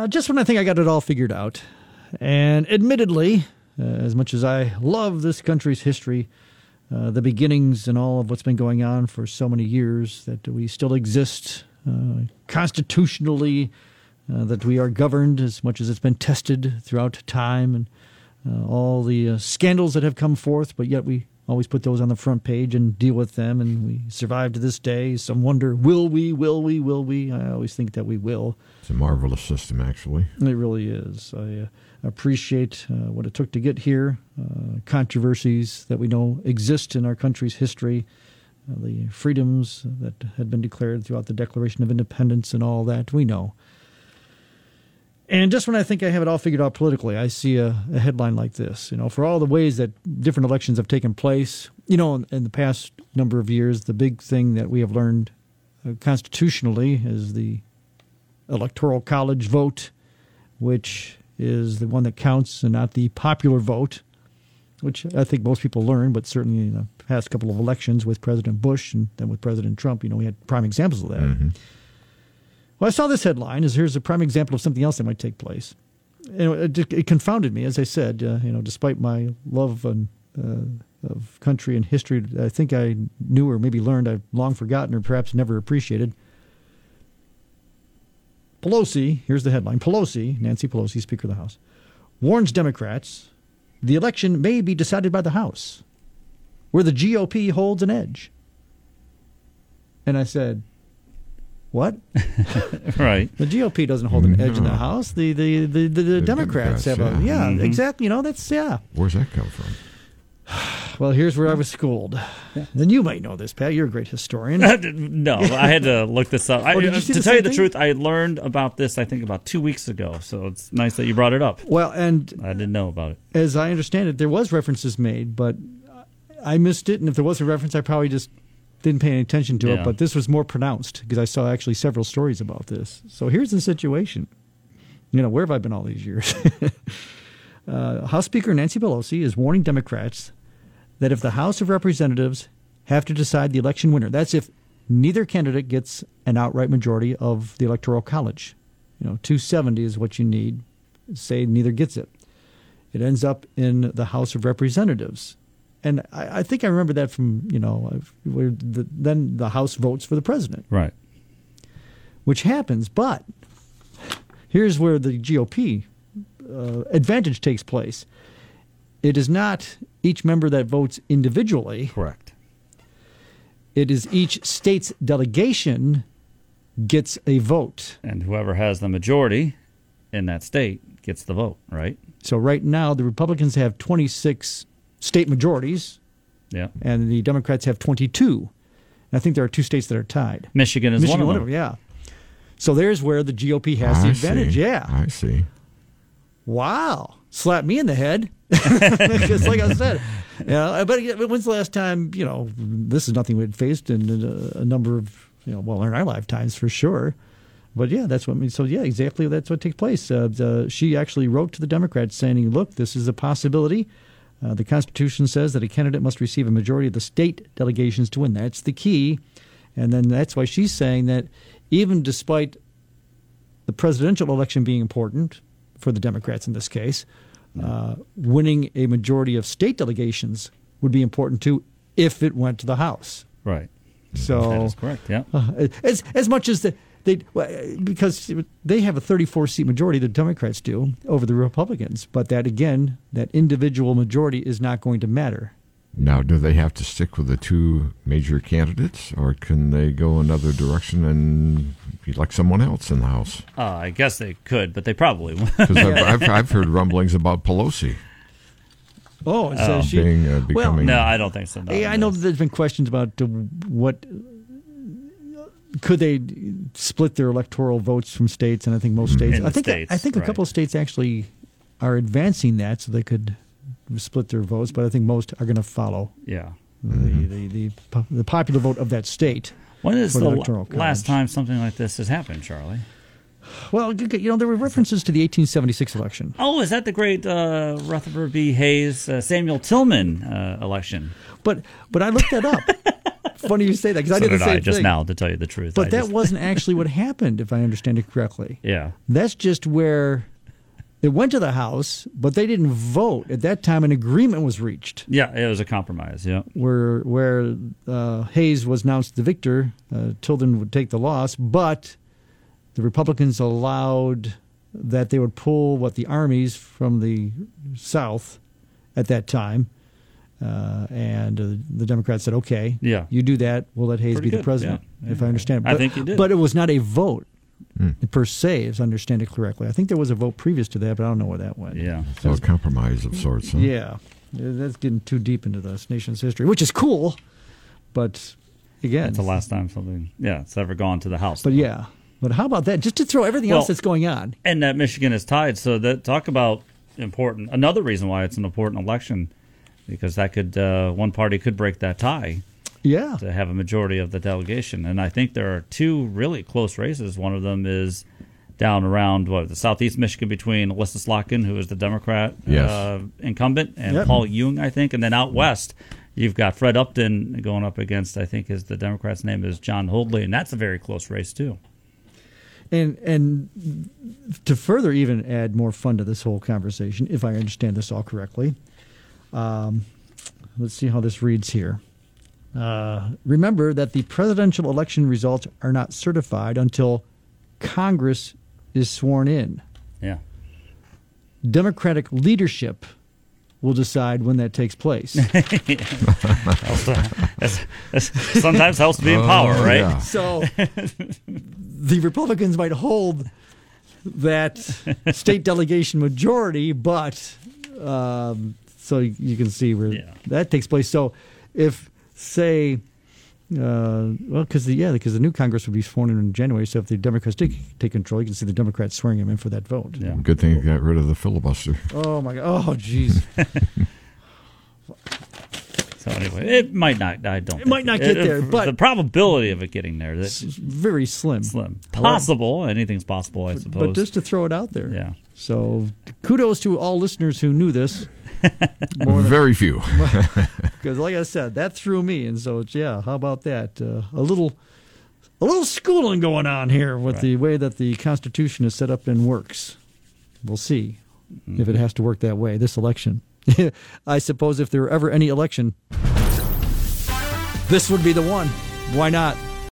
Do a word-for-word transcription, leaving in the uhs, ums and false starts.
Uh, just when I think I got it all figured out. And admittedly, uh, as much as I love this country's history, uh, the beginnings and all of what's been going on for so many years, that we still exist uh, constitutionally, uh, that we are governed as much as it's been tested throughout time, and uh, all the uh, scandals that have come forth, but yet we always put those on the front page and deal with them, and we survive to this day. Some wonder, will we, will we, will we? I always think that we will. It's a marvelous system, actually. It really is. I uh, appreciate uh, what it took to get here, uh, controversies that we know exist in our country's history, uh, the freedoms that had been declared throughout the Declaration of Independence and all that, we know. And just when I think I have it all figured out politically, I see a, a headline like this. You know, for all the ways that different elections have taken place, you know, in, in the past number of years, the big thing that we have learned uh, constitutionally is the Electoral College vote, which is the one that counts and not the popular vote, which I think most people learn, but certainly in the past couple of elections with President Bush and then with President Trump, you know, we had prime examples of that. Mm-hmm. Well, I saw this headline as here's a prime example of something else that might take place. And it, it confounded me, as I said, uh, you know, despite my love and, uh, of country and history, I think I knew or maybe learned I've long forgotten or perhaps never appreciated. Pelosi, here's the headline, Pelosi, Nancy Pelosi, Speaker of the House, warns Democrats the election may be decided by the House, where the G O P holds an edge. And I said, what? Right. The G O P doesn't hold an edge No. in the House. The the, the, the, the Democrats, Democrats, have a, yeah. yeah, Mm-hmm. exactly. You know, that's, yeah. Where's that come from? Well, here's where I was schooled. Then you might know this, Pat. You're a great historian. No, I had to look this up. I, Oh, did you see to the tell you same the thing? truth, I learned about this, I think, about two weeks ago. So it's nice that you brought it up. Well, and I didn't know about it. as I understand it, there was references made, but I missed it. And if there was a reference, I probably just didn't pay any attention to Yeah. it. But this was more pronounced because I saw actually several stories about this. So here's the situation. You know, where have I been all these years? uh, House Speaker Nancy Pelosi is warning Democrats that if the House of Representatives have to decide the election winner, that's if neither candidate gets an outright majority of the Electoral College. You know, two seventy is what you need. Say neither gets it. It ends up in the House of Representatives. And I, I think I remember that from, you know, where the, then the House votes for the president. Right. Which happens, but here's where the G O P uh, advantage takes place. It is not each member that votes individually. Correct. It is each state's delegation gets a vote. And whoever has the majority in that state gets the vote, right? So right now, the Republicans have twenty-six state majorities, Yeah. and the Democrats have twenty-two. And I think there are two states that are tied. Michigan is Michigan, one of them. yeah. So there's where the G O P has the I advantage. see. Yeah. I see. Wow. Slap me in the head. Because like I said, you know, but when's the last time, you know, this is nothing we'd faced in a, a number of, you know, well, in our lifetimes for sure. But yeah, that's what I mean. So yeah, exactly. That's what takes place. Uh, the, she actually wrote to the Democrats saying, look, this is a possibility. Uh, the Constitution says that a candidate must receive a majority of the state delegations to win. That's the key. And then that's why she's saying that even despite the presidential election being important for the Democrats in this case, uh, winning a majority of state delegations would be important too if it went to the House. Right. So That is correct, yeah. uh, as as much as the, they because they have a thirty-four seat majority, the Democrats do, over the Republicans. But that again, that individual majority is not going to matter. Now, do they have to stick with the two major candidates, or can they go another direction and elect someone else in the House? Uh, I guess they could, but they probably won't. Because I've, I've, I've heard rumblings about Pelosi Oh, and so Oh. she, being uh, becoming. No, I don't think so. No, yeah, I know that there's been questions about uh, what could they split their electoral votes from states, and I think most states. In I the think states, I think a right. couple of states actually are advancing that, so they could split their votes. But I think most are going to follow Yeah. the, the the po- the popular vote of that state. When is For the the la- Electoral last College. time something like this has happened, Charlie? Well, you know, there were references to the eighteen seventy-six election. Oh, is that the great uh, Rutherford B. Hayes, uh, Samuel Tillman uh, election? But but I looked that up. funny you say that, because I So did the did same I just thing. now, to tell you the truth. But I that just- wasn't actually what happened, if I understand it correctly. yeah. That's just where it went to the House, but they didn't vote. At that time, an agreement was reached Yeah, it was a compromise, yeah. where where uh, Hayes was announced the victor. Uh, Tilden would take the loss, but the Republicans allowed that they would pull what the armies from the South at that time, uh, and uh, the Democrats said, "Okay, Yeah. you do that. We'll let Hayes Pretty be the good, president." yeah. If I understand, I but, think you did. But it was not a vote Mm. per se, if I understand it correctly. I think there was a vote previous to that, but I don't know where that went. Yeah. So a compromise of sorts. Huh? Yeah, that's getting too deep into this nation's history, which is cool, but again, It's the last time something, yeah, it's ever gone to the House. but yeah, but how about that? Just to throw everything Well- else that's going on. And that Michigan is tied, so that talk about important. Another reason why it's an important election, because that could uh, one party could break that tie Yeah, to have a majority of the delegation. And I think there are two really close races. One of them is down around what the southeast Michigan between Alyssa Slotkin, who is the Democrat Yes. uh, incumbent, and Yep. Paul Jung, I think. And then out west, you've got Fred Upton going up against, I think, is the Democrat's name is John Holdley, and that's a very close race too. and and to further even add more fun to this whole conversation, if I understand this all correctly, um, let's see how this reads here. Uh, remember that the presidential election results are not certified until Congress is sworn in. Yeah. Democratic leadership will decide when that takes place. That's- that's- sometimes helps to be in power, Oh, right? yeah. So the Republicans might hold that state delegation majority, but um, so you can see where Yeah. that takes place. So if, say, uh, well, because the, yeah, because the new Congress would be sworn in in January. So if the Democrats take, take control, you can see the Democrats swearing him in for that vote. Yeah. Good thing you got rid of the filibuster. Oh my God! Oh jeez. So anyway, it might not. I don't. It might not get there, but- the probability of it getting there It's that's very slim. slim. Possible. Anything's possible, I suppose. But just to throw it out there. yeah. So kudos to all listeners who knew this. More than- Very few. Because, like I said, that threw me, and so it's, yeah. How about that? Uh, a little, a little schooling going on here with Right. the way that the Constitution is set up and works. We'll see Mm-hmm. if it has to work that way this election. I suppose if there were ever any election, this would be the one. Why not?